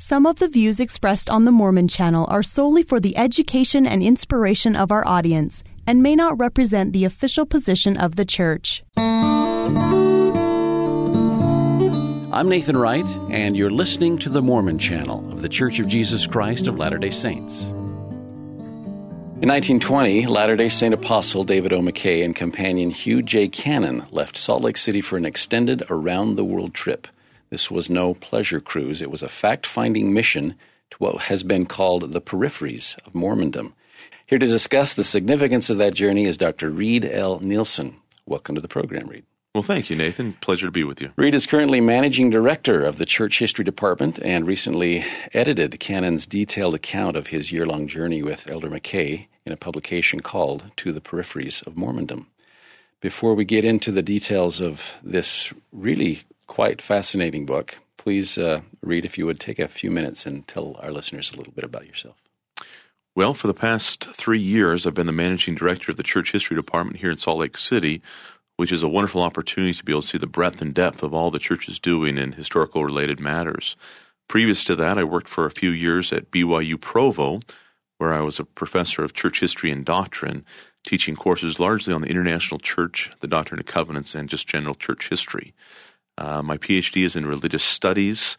Some of the views expressed on the Mormon Channel are solely for the education and inspiration of our audience and may not represent the official position of the Church. I'm Nathan Wright, and you're listening to the Mormon Channel of The Church of Jesus Christ of Latter-day Saints. In 1920, Latter-day Saint apostle David O. McKay and companion Hugh J. Cannon left Salt Lake City for an extended around-the-world trip. This was no pleasure cruise. It was a fact-finding mission to what has been called the peripheries of Mormondom. Here to discuss the significance of that journey is Dr. Reed L. Nielsen. Welcome to the program, Reed. Well, thank you, Nathan. Pleasure to be with you. Reed is currently managing director of the Church History Department and recently edited Cannon's detailed account of his year-long journey with Elder McKay in a publication called To the Peripheries of Mormondom. Before we get into the details of this really quite fascinating book, please, Reed, if you would take a few minutes and tell our listeners a little bit about yourself. Well, for the past 3 years, I've been the managing director of the Church History Department here in Salt Lake City, which is a wonderful opportunity to be able to see the breadth and depth of all the church is doing in historical-related matters. Previous to that, I worked for a few years at BYU Provo, where I was a professor of church history and doctrine, teaching courses largely on the international church, the Doctrine and Covenants, and just general church history. My PhD is in religious studies,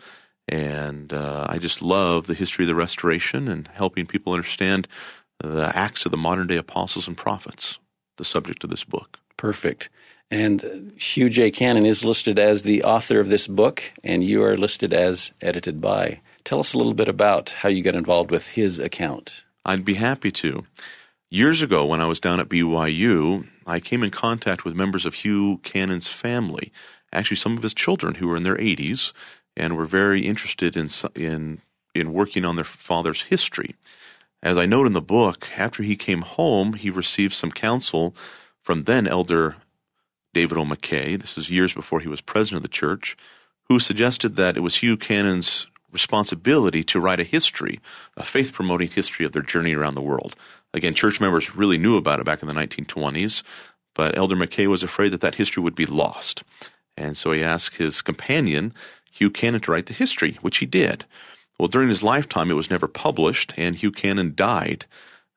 and I just love the history of the Restoration and helping people understand the acts of the modern-day apostles and prophets, the subject of this book. Perfect. And Hugh J. Cannon is listed as the author of this book, and you are listed as edited by. Tell us a little bit about how you got involved with his account. I'd be happy to. Years ago, when I was down at BYU, I came in contact with members of Hugh Cannon's family, actually some of his children who were in their 80s, and were very interested in working on their father's history. As I note in the book, after he came home, he received some counsel from then Elder David O. McKay, this is years before he was president of the church, who suggested that it was Hugh Cannon's responsibility to write a history, a faith-promoting history of their journey around the world. Again, church members really knew about it back in the 1920s, but Elder McKay was afraid that that history would be lost. And so he asked his companion, Hugh Cannon, to write the history, which he did. Well, during his lifetime, it was never published, and Hugh Cannon died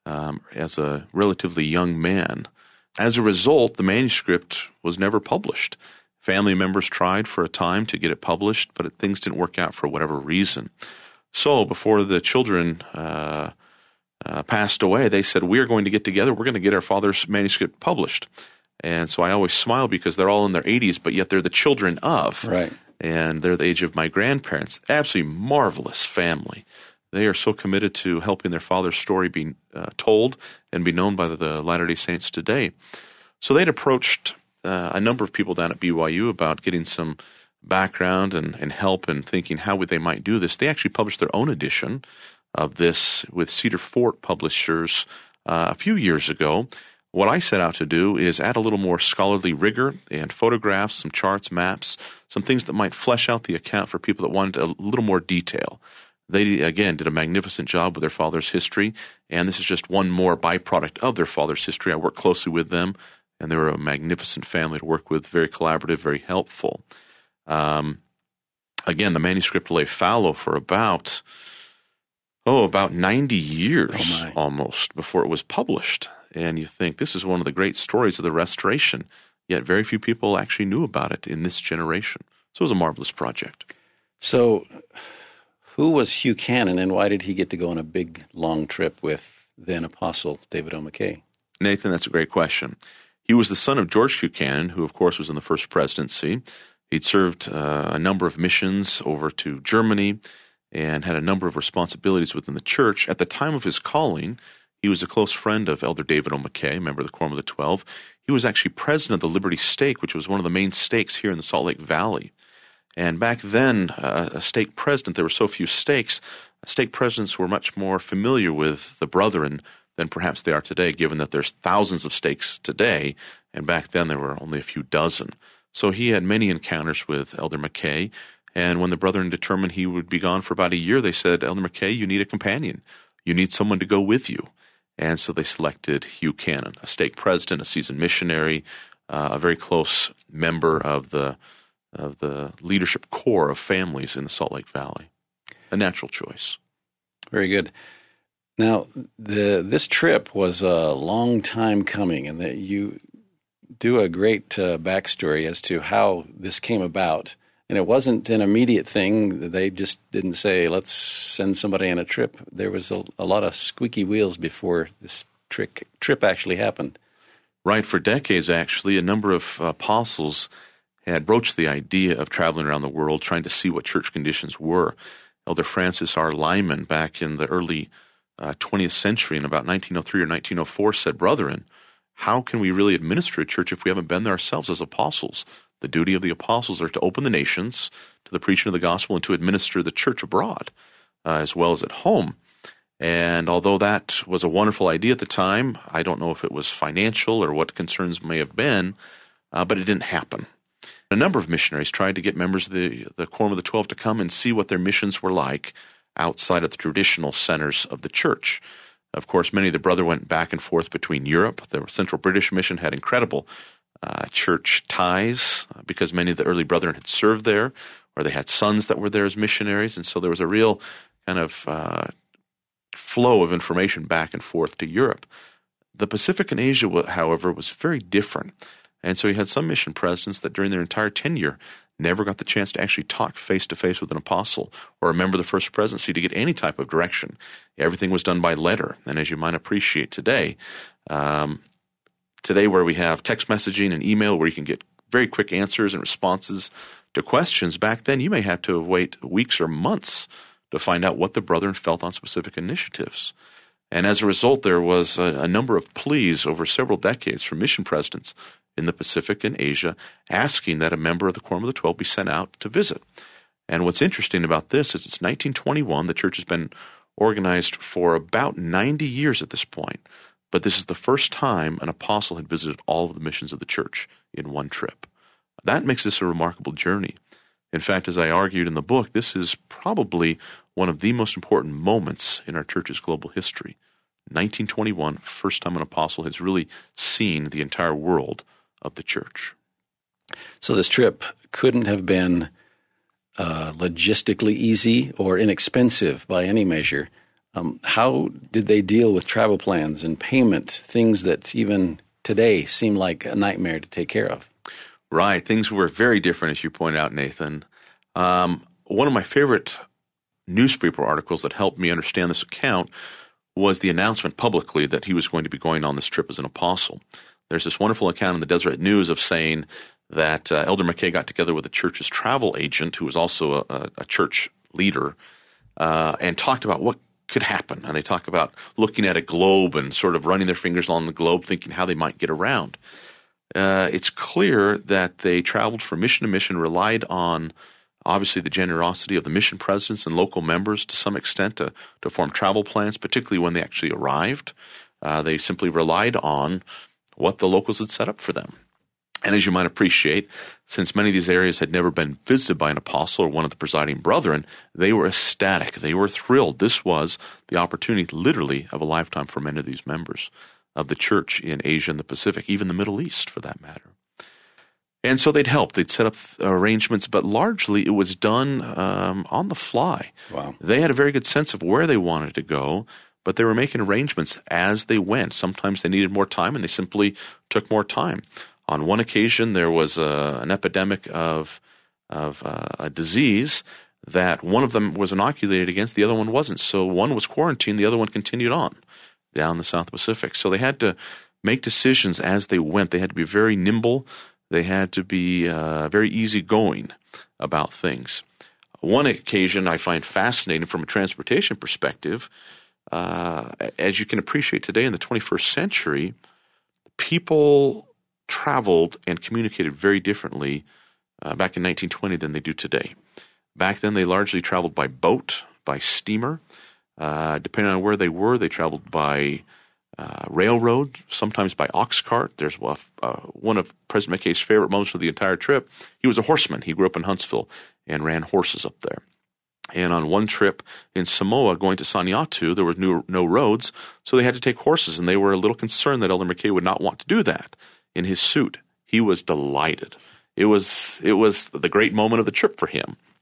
as a relatively young man. As a result, the manuscript was never published. Family members tried for a time to get it published, but things didn't work out for whatever reason. So before the children passed away, they said, we're going to get together, we're going to get our father's manuscript published. And so I always smile because they're all in their 80s, but yet they're the children of. Right. And they're the age of my grandparents. Absolutely marvelous family. They are so committed to helping their father's story be told and be known by the Latter-day Saints today. So they'd approached a number of people down at BYU about getting some background and help and thinking how they might do this. They actually published their own edition of this with Cedar Fort Publishers a few years ago. What I set out to do is add a little more scholarly rigor and photographs, some charts, maps, some things that might flesh out the account for people that wanted a little more detail. They, again, did a magnificent job with their father's history, and this is just one more byproduct of their father's history. I worked closely with them, and they were a magnificent family to work with, very collaborative, very helpful. Again, the manuscript lay fallow for about 90 years almost before it was published. And you think, this is one of the great stories of the Restoration, yet very few people actually knew about it in this generation. So it was a marvelous project. So who was Hugh Cannon, and why did he get to go on a big, long trip with then Apostle David O. McKay? Nathan, that's a great question. He was the son of George Hugh Cannon, who, of course, was in the First Presidency. He'd served a number of missions over to Germany and had a number of responsibilities within the church. At the time of his calling, he was a close friend of Elder David O. McKay, member of the Quorum of the 12. He was actually president of the Liberty Stake, which was one of the main stakes here in the Salt Lake Valley. And back then, a stake president, there were so few stakes, stake presidents were much more familiar with the brethren than perhaps they are today, given that there's thousands of stakes today, and back then there were only a few dozen. So he had many encounters with Elder McKay, and when the brethren determined he would be gone for about a year, they said, Elder McKay, you need a companion. You need someone to go with you. And so they selected Hugh Cannon, a stake president, a seasoned missionary, a very close member of the leadership core of families in the Salt Lake Valley. a natural choice. Very good. Now, this trip was a long time coming, and that you do a great backstory as to how this came about. And it wasn't an immediate thing. They just didn't say, let's send somebody on a trip. There was a lot of squeaky wheels before this trip actually happened. Right. For decades, actually, a number of apostles had broached the idea of traveling around the world, trying to see what church conditions were. Elder Francis R. Lyman, back in the early 20th century, in about 1903 or 1904, said, "Brethren, how can we really administer a church if we haven't been there ourselves as apostles? The duty of the apostles are to open the nations to the preaching of the gospel and to administer the church abroad as well as at home." And although that was a wonderful idea at the time, I don't know if it was financial or what concerns may have been, but it didn't happen. A number of missionaries tried to get members of the Quorum of the 12 to come and see what their missions were like outside of the traditional centers of the church. Of course, many of the brethren went back and forth between Europe. The Central British Mission had incredible church ties because many of the early brethren had served there, or they had sons that were there as missionaries, and so there was a real kind of flow of information back and forth to Europe. The Pacific and Asia, however, was very different, and so you had some mission presidents that during their entire tenure never got the chance to actually talk face-to-face with an apostle or a member of the First Presidency to get any type of direction. Everything was done by letter, and as you might appreciate today, where we have text messaging and email where you can get very quick answers and responses to questions, back then you may have to wait weeks or months to find out what the brethren felt on specific initiatives. And as a result, there was a number of pleas over several decades from mission presidents in the Pacific and Asia asking that a member of the Quorum of the 12 be sent out to visit. And what's interesting about this is it's 1921. The church has been organized for about 90 years at this point. But this is the first time an apostle had visited all of the missions of the church in one trip. That makes this a remarkable journey. In fact, as I argued in the book, this is probably one of the most important moments in our church's global history. 1921, first time an apostle has really seen the entire world of the church. So this trip couldn't have been logistically easy or inexpensive by any measure. How did they deal with travel plans and payment, things that even today seem like a nightmare to take care of? Right. Things were very different, as you pointed out, Nathan. One of my favorite newspaper articles that helped me understand this account was the announcement publicly that he was going to be going on this trip as an apostle. There's this wonderful account in the Deseret News of saying that Elder McKay got together with the church's travel agent, who was also a church leader, and talked about what could happen. And they talk about looking at a globe and sort of running their fingers on the globe, thinking how they might get around. It's clear that they traveled from mission to mission, relied on obviously the generosity of the mission presidents and local members to some extent to form travel plans, particularly when they actually arrived. They simply relied on what the locals had set up for them. And as you might appreciate, since many of these areas had never been visited by an apostle or one of the presiding brethren, they were ecstatic. They were thrilled. This was the opportunity literally of a lifetime for many of these members of the church in Asia and the Pacific, even the Middle East for that matter. And so they'd help. They'd set up arrangements, but largely it was done on the fly. Wow. They had a very good sense of where they wanted to go, but they were making arrangements as they went. Sometimes they needed more time, and they simply took more time. On one occasion, there was an epidemic of a disease that one of them was inoculated against, the other one wasn't. So one was quarantined, the other one continued on down the South Pacific. So they had to make decisions as they went. They had to be very nimble. They had to be very easygoing about things. One occasion I find fascinating from a transportation perspective. As you can appreciate today in the 21st century, people traveled and communicated very differently back in 1920 than they do today. Back then, they largely traveled by boat, by steamer. Depending on where they were, they traveled by railroad, sometimes by ox cart. There's one of President McKay's favorite moments of the entire trip. He was a horseman. He grew up in Huntsville and ran horses up there. And on one trip in Samoa going to Saniatu, there were no roads, so they had to take horses, and they were a little concerned that Elder McKay would not want to do that. In his suit, he was delighted. It was the great moment of the trip for him.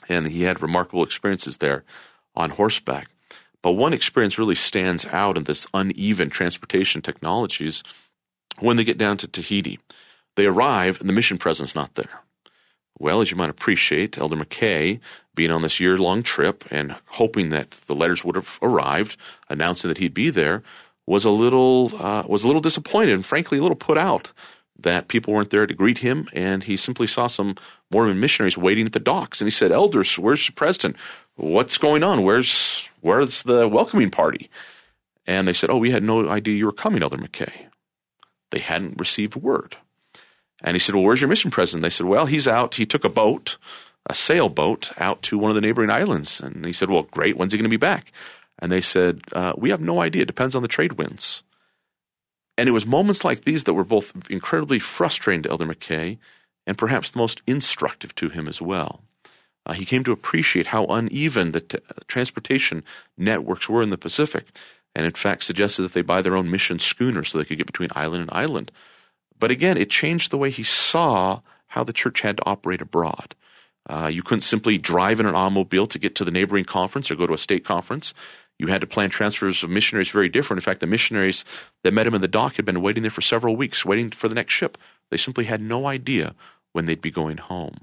and he had remarkable experiences there on horseback. But one experience really stands out in this uneven transportation technologies when they get down to Tahiti. They arrive, and the mission president's not there. Well, as you might appreciate, Elder McKay, being on this year-long trip and hoping that the letters would have arrived, announcing that he'd be there, was a little disappointed and frankly a little put out that people weren't there to greet him, and he simply saw some Mormon missionaries waiting at the docks. And he said, "Elders, where's the president? What's going on? Where's the welcoming party?" And they said, "Oh, we had no idea you were coming, Elder McKay." They hadn't received word. And he said, "Well, where's your mission president?" They said, "Well, he's out. He took a sailboat out to one of the neighboring islands." And he said, "Well, great. When's he going to be back?" And they said, "We have no idea. It depends on the trade winds." And it was moments like these that were both incredibly frustrating to Elder McKay and perhaps the most instructive to him as well. He came to appreciate how uneven the transportation networks were in the Pacific, and in fact suggested that they buy their own mission schooner so they could get between island and island. But again, it changed the way he saw how the church had to operate abroad. You couldn't simply drive in an automobile to get to the neighboring conference or go to a state conference. You had to plan transfers of missionaries very different. In fact, the missionaries that met him in the dock had been waiting there for several weeks, waiting for the next ship. They simply had no idea when they'd be going home.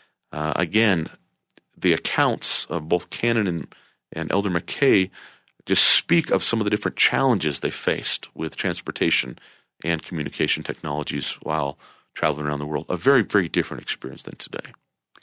Again, the accounts of both Canon and Elder McKay just speak of some of the different challenges they faced with transportation and communication technologies while traveling around the world. A very, very different experience than today.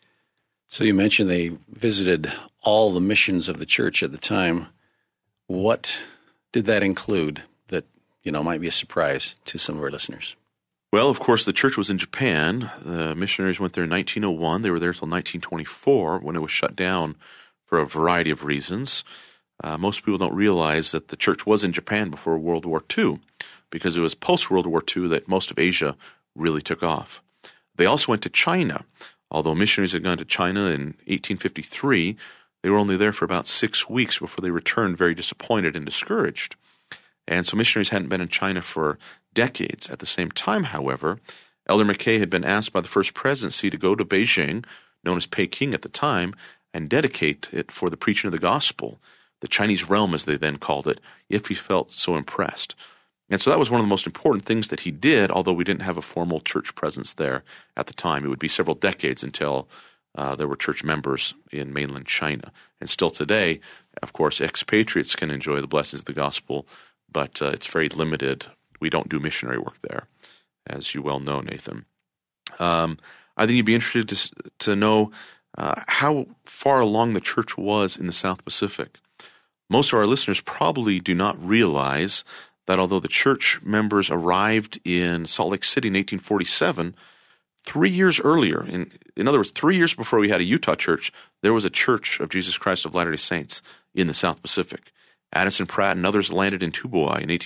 So you mentioned they visited all the missions of the church at the time. What did that include that, might be a surprise to some of our listeners? Well, of course, the church was in Japan. The missionaries went there in 1901. They were there until 1924 when it was shut down for a variety of reasons. Most people don't realize that the church was in Japan before World War II because it was post-World War II that most of Asia really took off. They also went to China. Although missionaries had gone to China in 1853, they were only there for about 6 weeks before they returned very disappointed and discouraged. And so missionaries hadn't been in China for decades. At the same time, however, Elder McKay had been asked by the First Presidency to go to Beijing, known as Peking at the time, and dedicate it for the preaching of the gospel, the Chinese realm as they then called it, if he felt so impressed. And so that was one of the most important things that he did, although we didn't have a formal church presence there at the time. It would be several decades until there were church members in mainland China. And still today, of course, expatriates can enjoy the blessings of the gospel, but it's very limited. We don't do missionary work there, as you well know, Nathan. I think you'd be interested to know how far along the church was in the South Pacific. Most of our listeners probably do not realize that although the church members arrived in Salt Lake City in 1847, 3 years earlier, in other words, 3 years before we had a Utah church, there was a Church of Jesus Christ of Latter-day Saints in the South Pacific. Addison Pratt and others landed in Tubuai in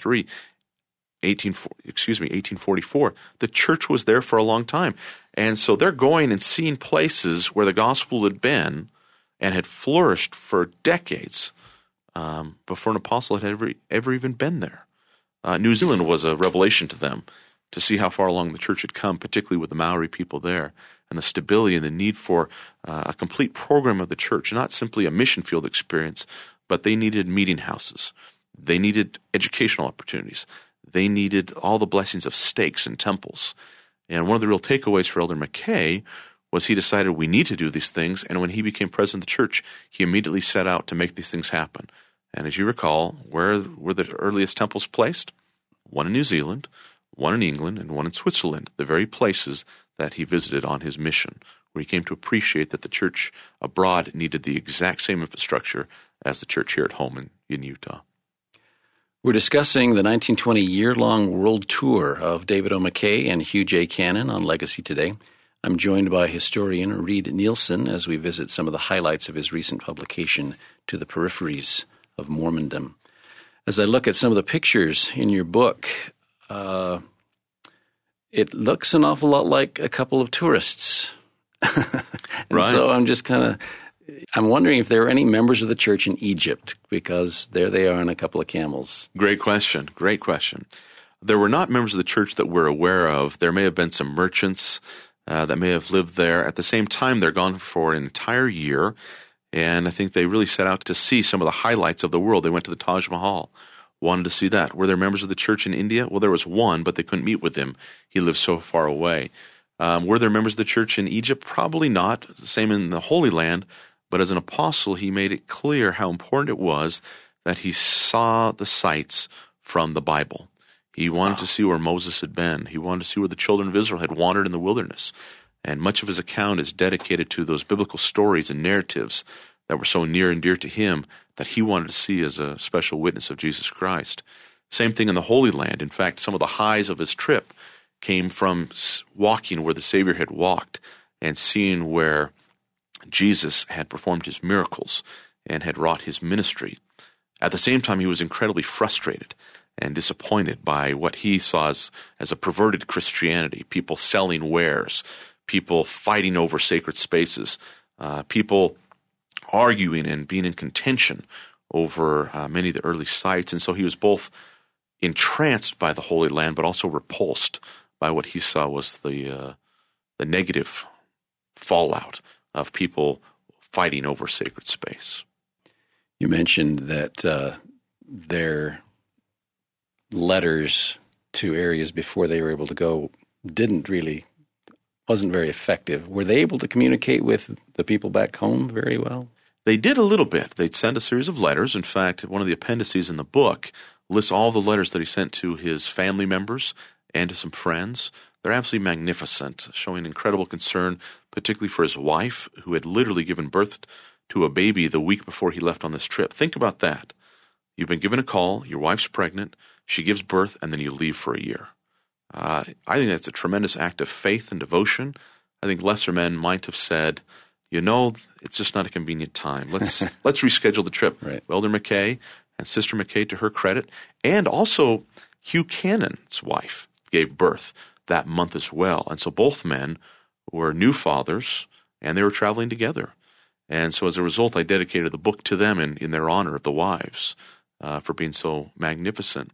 1844. The church was there for a long time. And so they're going and seeing places where the gospel had been and had flourished for decades before an apostle had ever even been there. New Zealand was a revelation to them to see how far along the church had come, particularly with the Maori people there, and the stability and the need for a complete program of the church, not simply a mission field experience, but they needed meeting houses. They needed educational opportunities. They needed all the blessings of stakes and temples. And one of the real takeaways for Elder McKay was he decided we need to do these things, and when he became president of the church, he immediately set out to make these things happen. And as you recall, where were the earliest temples placed? One in New Zealand, one in England, and one in Switzerland, the very places that he visited on his mission, where he came to appreciate that the church abroad needed the exact same infrastructure as the church here at home in Utah. We're discussing the 1920 year-long world tour of David O. McKay and Hugh J. Cannon on Legacy Today. I'm joined by historian Reed Nielsen as we visit some of the highlights of his recent publication, To the Peripheries of Mormondom. As I look at some of the pictures in your book, it looks an awful lot like a couple of tourists. Right. So I'm wondering if there are any members of the church in Egypt, because there they are on a couple of camels. Great question. There were not members of the church that we're aware of. There may have been some merchants that may have lived there. At the same time, they're gone for an entire year, and I think they really set out to see some of the highlights of the world. They went to the Taj Mahal, wanted to see that. Were there members of the church in India? Well, there was one, but they couldn't meet with him. He lived so far away. Were there members of the church in Egypt? Probably not. The same in the Holy Land. But as an apostle, he made it clear how important it was that he saw the sights from the Bible. He wanted to see where Moses had been. He wanted to see where the children of Israel had wandered in the wilderness. And much of his account is dedicated to those biblical stories and narratives that were so near and dear to him that he wanted to see as a special witness of Jesus Christ. Same thing in the Holy Land. In fact, some of the highs of his trip came from walking where the Savior had walked and seeing where Jesus had performed his miracles and had wrought his ministry. At the same time, he was incredibly frustrated and disappointed by what he saw as a perverted Christianity, people selling wares, people fighting over sacred spaces, people arguing and being in contention over many of the early sites. And so he was both entranced by the Holy Land, but also repulsed by what he saw was the negative fallout of people fighting over sacred space. You mentioned that their letters to areas before they were able to go wasn't very effective. Were they able to communicate with the people back home very well? They did a little bit. They'd send a series of letters. In fact, one of the appendices in the book lists all the letters that he sent to his family members and to some friends. They're absolutely magnificent, showing incredible concern, particularly for his wife, who had literally given birth to a baby the week before he left on this trip. Think about that. You've been given a call, your wife's pregnant, she gives birth, and then you leave for a year. I think that's a tremendous act of faith and devotion. I think lesser men might have said, it's just not a convenient time. Let's reschedule the trip. Right. Elder McKay and Sister McKay, to her credit, and also Hugh Cannon's wife gave birth that month as well. And so both men were new fathers, and they were traveling together. And so as a result, I dedicated the book to them in their honor of the wives for being so magnificent.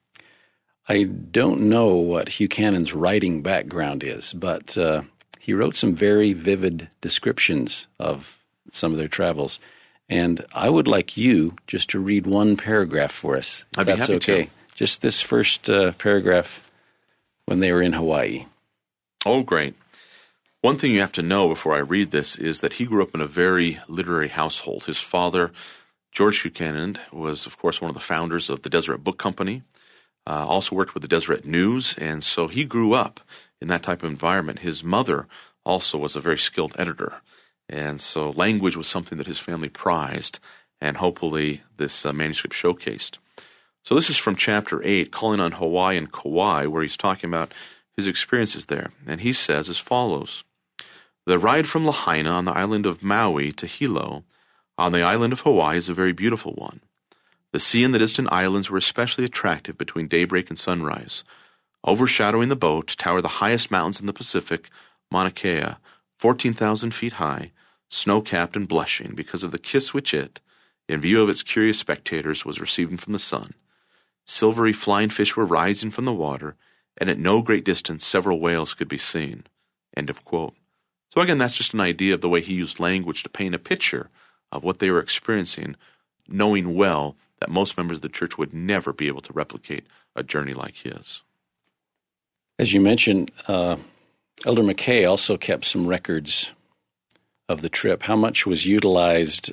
I don't know what Hugh Cannon's writing background is, but he wrote some very vivid descriptions of some of their travels. And I would like you just to read one paragraph for us, if I'd be that's happy okay. to. Just this first paragraph when they were in Hawaii. Oh, great. One thing you have to know before I read this is that he grew up in a very literary household. His father, George Hugh Cannon, was, of course, one of the founders of the Deseret Book Company, also worked with the Deseret News, and so he grew up in that type of environment. His mother also was a very skilled editor, and so language was something that his family prized, and hopefully this manuscript showcased. So this is from chapter 8, Calling on Hawaii and Kauai, where he's talking about his experiences there, and he says as follows: The ride from Lahaina on the island of Maui to Hilo on the island of Hawaii is a very beautiful one. The sea and the distant islands were especially attractive between daybreak and sunrise. Overshadowing the boat tower the highest mountains in the Pacific, Mauna Kea, 14,000 feet high, snow-capped and blushing because of the kiss which it, in view of its curious spectators, was receiving from the sun. Silvery flying fish were rising from the water, and at no great distance several whales could be seen. End of quote. So again, that's just an idea of the way he used language to paint a picture of what they were experiencing, knowing well that most members of the church would never be able to replicate a journey like his. As you mentioned, Elder McKay also kept some records of the trip. How much was utilized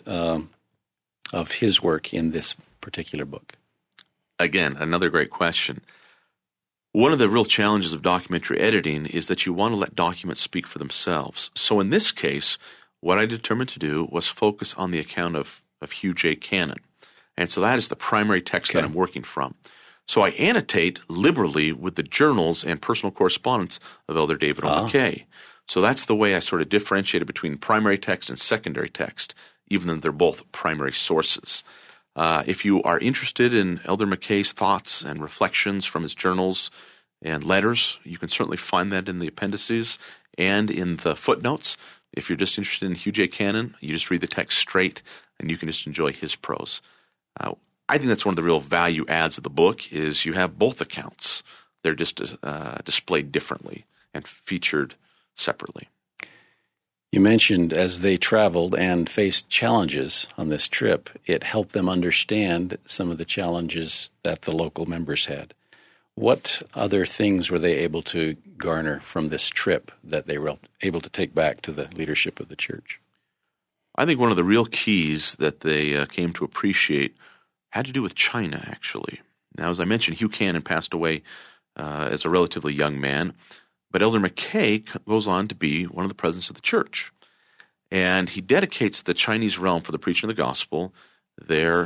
of his work in this particular book? Again, another great question. One of the real challenges of documentary editing is that you want to let documents speak for themselves. So in this case, what I determined to do was focus on the account of Hugh J. Cannon. And so that is the primary text that I'm working from. So I annotate liberally with the journals and personal correspondence of Elder David O. McKay. So that's the way I sort of differentiated between primary text and secondary text, even though they're both primary sources. If you are interested in Elder McKay's thoughts and reflections from his journals and letters, you can certainly find that in the appendices and in the footnotes. If you're just interested in Hugh J. Cannon, you just read the text straight, and you can just enjoy his prose. I think that's one of the real value adds of the book is you have both accounts. They're just displayed differently and featured separately. You mentioned as they traveled and faced challenges on this trip, it helped them understand some of the challenges that the local members had. What other things were they able to garner from this trip that they were able to take back to the leadership of the church? I think one of the real keys that they came to appreciate had to do with China, actually. Now, as I mentioned, Hugh Cannon passed away as a relatively young man, but Elder McKay goes on to be one of the presidents of the church. And he dedicates the Chinese realm for the preaching of the gospel there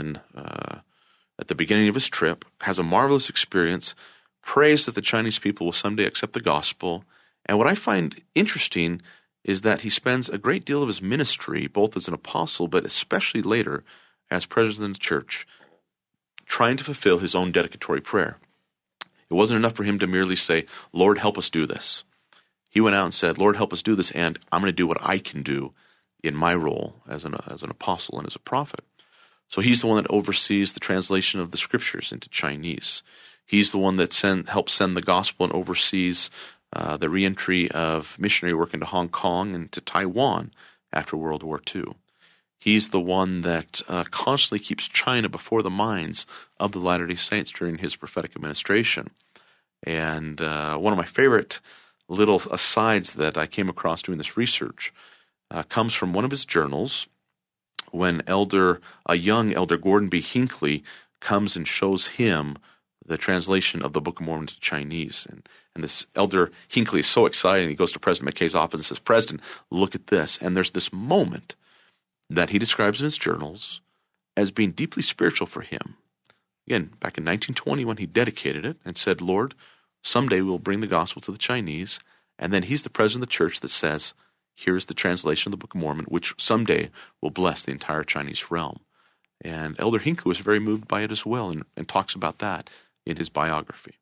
at the beginning of his trip, has a marvelous experience, prays that the Chinese people will someday accept the gospel. And what I find interesting is that he spends a great deal of his ministry, both as an apostle, but especially later as president of the church, trying to fulfill his own dedicatory prayer. It wasn't enough for him to merely say, Lord, help us do this. He went out and said, Lord, help us do this, and I'm going to do what I can do in my role as an apostle and as a prophet. So he's the one that oversees the translation of the scriptures into Chinese. He's the one that helps send the gospel and oversees the reentry of missionary work into Hong Kong and to Taiwan after World War II. He's the one that constantly keeps China before the minds of the Latter-day Saints during his prophetic administration. And one of my favorite little asides that I came across doing this research comes from one of his journals when a young Elder Gordon B. Hinckley comes and shows him the translation of the Book of Mormon to Chinese. And this Elder Hinckley is so excited, he goes to President McKay's office and says, President, look at this. And there's this moment that he describes in his journals as being deeply spiritual for him. Again, back in 1920 when he dedicated it and said, Lord, someday we'll bring the gospel to the Chinese. And then he's the president of the church that says, here is the translation of the Book of Mormon, which someday will bless the entire Chinese realm. And Elder Hinckley was very moved by it as well and talks about that in his biography.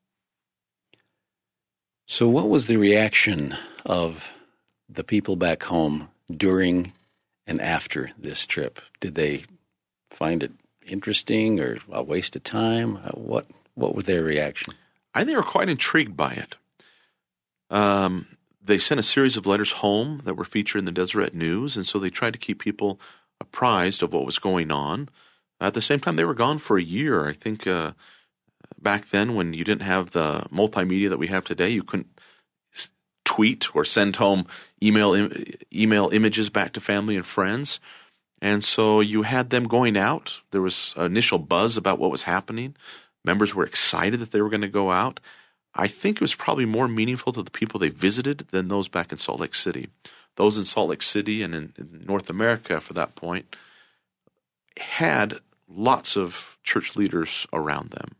So what was the reaction of the people back home during and after this trip? Did they find it interesting or a waste of time? What was their reaction? I think they were quite intrigued by it. They sent a series of letters home that were featured in the Deseret News, and so they tried to keep people apprised of what was going on. At the same time, they were gone for a year. I think back then when you didn't have the multimedia that we have today, you couldn't tweet or send home email images back to family and friends. And so you had them going out. There was initial buzz about what was happening. Members were excited that they were going to go out. I think it was probably more meaningful to the people they visited than those back in Salt Lake City. Those in Salt Lake City and in North America, for that point, had lots of church leaders around them.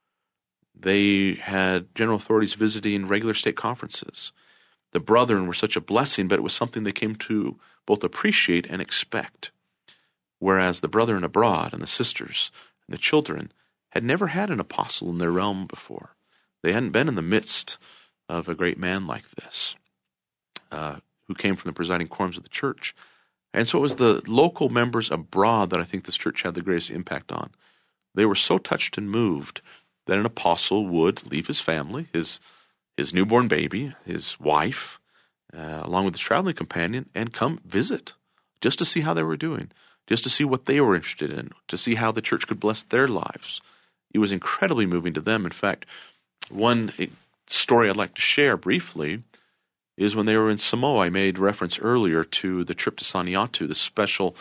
They had general authorities visiting regular state conferences. The brethren were such a blessing, but it was something they came to both appreciate and expect. Whereas the brethren abroad and the sisters and the children had never had an apostle in their realm before. They hadn't been in the midst of a great man like this, who came from the presiding quorums of the church. And so it was the local members abroad that I think this church had the greatest impact on. They were so touched and moved that an apostle would leave his family, his newborn baby, his wife, along with his traveling companion, and come visit just to see how they were doing, just to see what they were interested in, to see how the church could bless their lives. It was incredibly moving to them. In fact, one story I'd like to share briefly is when they were in Samoa. I made reference earlier to the trip to Saniatu, the special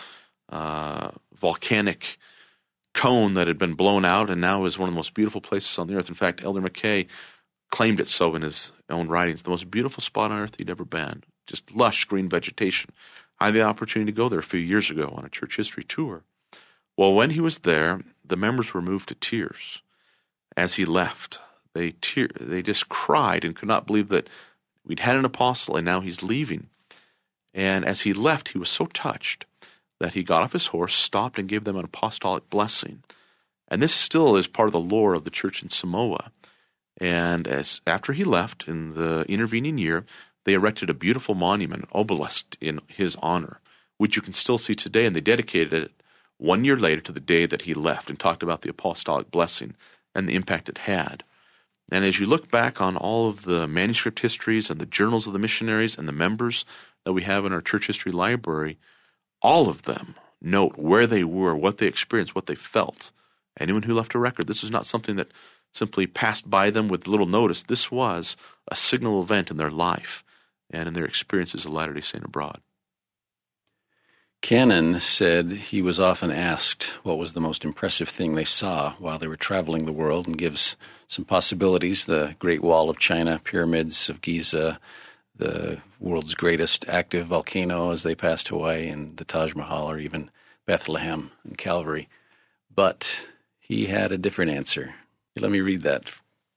volcanic cone that had been blown out and now is one of the most beautiful places on the earth. In fact, Elder McKay claimed it so in his own writings, the most beautiful spot on earth he'd ever been, just lush green vegetation. I had the opportunity to go there a few years ago on a church history tour. Well, when he was there, the members were moved to tears as he left. They just cried and could not believe that we'd had an apostle and now he's leaving. And as he left, he was so touched that he got off his horse, stopped, and gave them an apostolic blessing. And this still is part of the lore of the church in Samoa. And after he left, in the intervening year, they erected a beautiful monument, an obelisk in his honor, which you can still see today. And they dedicated it 1 year later to the day that he left and talked about the apostolic blessing and the impact it had. And as you look back on all of the manuscript histories and the journals of the missionaries and the members that we have in our church history library, all of them note where they were, what they experienced, what they felt. Anyone who left a record, this was not something that simply passed by them with little notice. This was a signal event in their life and in their experiences of Latter-day Saint abroad. Cannon said he was often asked what was the most impressive thing they saw while they were traveling the world, and gives some possibilities: the Great Wall of China, pyramids of Giza, the world's greatest active volcano as they passed Hawaii, and the Taj Mahal, or even Bethlehem and Calvary. But he had a different answer. Let me read that.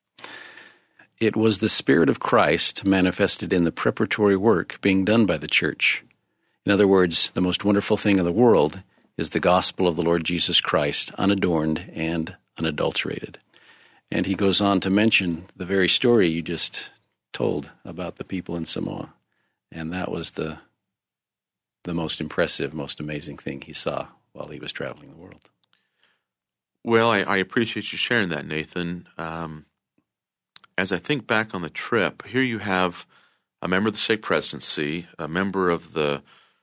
It was the Spirit of Christ manifested in the preparatory work being done by the church. In other words, the most wonderful thing in the world is the gospel of the Lord Jesus Christ, unadorned and unadulterated. And he goes on to mention the very story you just told about the people in Samoa. And that was the most impressive, most amazing thing he saw while he was traveling the world. Well, I appreciate you sharing that, Nathan. As I think back on the trip, here you have a member of the stake presidency, a member of the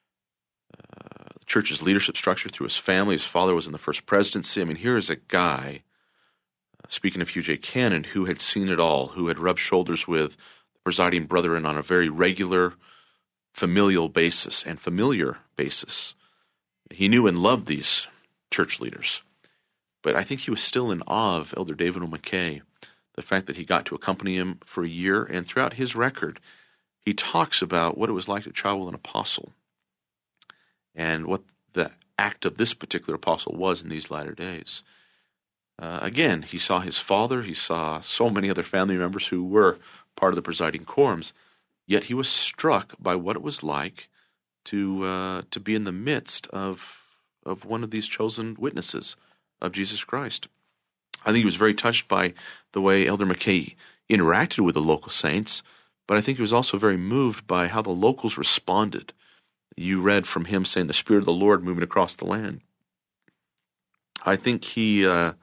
church's leadership structure through his family. His father was in the first presidency. I mean, here is a guy, speaking of Hugh J. Cannon, who had seen it all, who had rubbed shoulders with the presiding brethren on a very regular, familial basis and familiar basis. He knew and loved these church leaders. But I think he was still in awe of Elder David O. McKay, the fact that he got to accompany him for a year. And throughout his record, he talks about what it was like to travel an apostle and what the act of this particular apostle was in these latter days. Again, he saw his father, he saw so many other family members who were part of the presiding quorums, yet he was struck by what it was like to be in the midst of one of these chosen witnesses of Jesus Christ. I think he was very touched by the way Elder McKay interacted with the local saints, but I think he was also very moved by how the locals responded. You read from him saying the Spirit of the Lord moving across the land. I think he had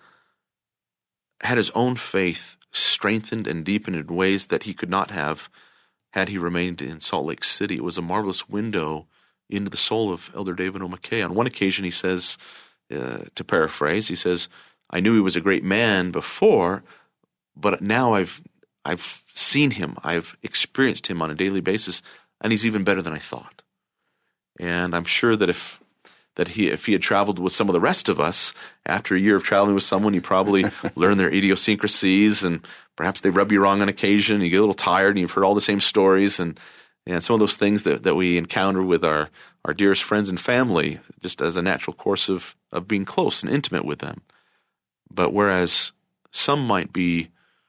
his own faith strengthened and deepened in ways that he could not have had he remained in Salt Lake City. It was a marvelous window into the soul of Elder David O. McKay. On one occasion he says, to paraphrase, he says, "I knew he was a great man before, but now I've seen him, I've experienced him on a daily basis, and he's even better than I thought." And I'm sure that if he had traveled with some of the rest of us, after a year of traveling with someone, you probably learn their idiosyncrasies, and perhaps they rub you wrong on occasion. You get a little tired, and you've heard all the same stories, and some of those things that we encounter with our dearest friends and family, just as a natural course of being close and intimate with them. But whereas some might be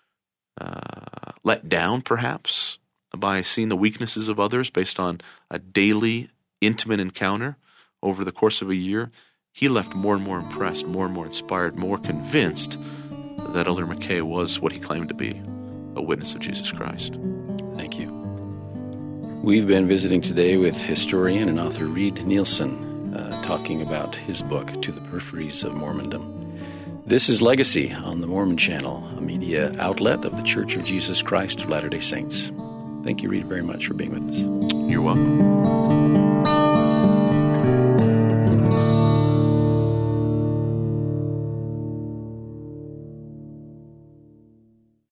let down, perhaps, by seeing the weaknesses of others based on a daily intimate encounter over the course of a year, he left more and more impressed, more and more inspired, more convinced that Elder McKay was what he claimed to be, a witness of Jesus Christ. Thank you. We've been visiting today with historian and author Reed Nielsen, talking about his book, To the Peripheries of Mormondom. This is Legacy on the Mormon Channel, a media outlet of the Church of Jesus Christ of Latter-day Saints. Thank you, Reed, very much for being with us. You're welcome.